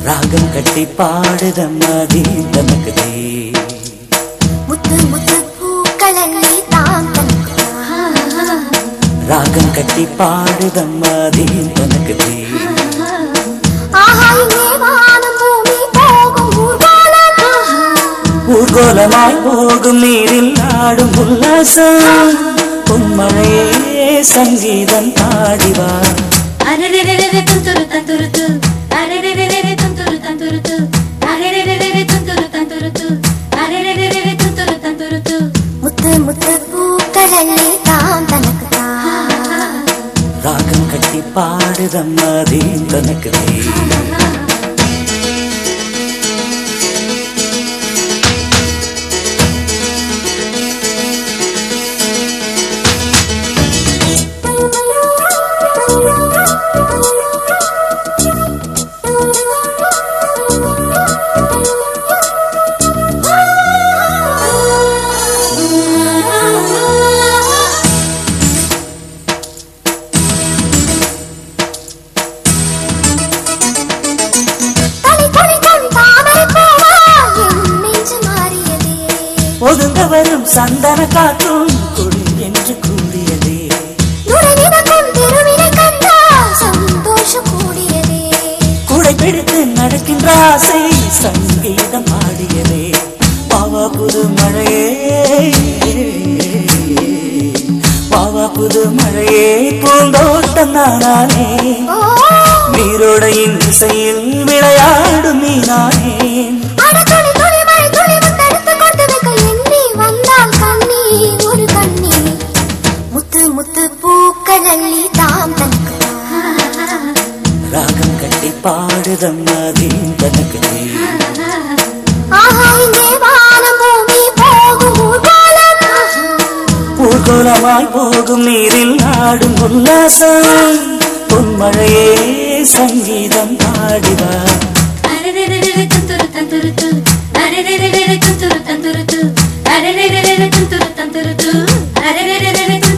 ராகம் கட்டி பாடுதம்மா தீந்தனக்குதே முத்து முத்து பூக்களல்லி தாம் ராகம் கட்டி பாடுதம்மா தீந்தனக்குதே ஊர்கோலமாய் போகும் நீரில் ஆடும் உல்லாசம் பொன்மழையே சங்கீதம் பாடிவா முத்து முத்து பூக்களல்லி தாம் தனக்கு ராகம் கட்டி பாடுதம்மா தீந்தனக்குதே ஒதுங்க வரும் சந்தன காற்றும் கொடி என்று கூறியதே சந்தோஷம் கூடியதே கூடை பிடித்து நடக்கின்ற ஆசை சங்கீதம் பாடியதே பாவா புது மழையே பாவா புது மழையே பூந்தோட்டம் நானே நீரோடையின் இசையில் விளையாடும் மீனானே முத்து பூக்களல்லி தாம் தனக்கு ராகம் கட்டி பாடுதம்மா தீந்தனக்குதே ஊர்கோலமாய் போகும் நீரில் ஆடும் உல்லாசம் பொன்மழையே சங்கீதம் பாடிவா தந்துரு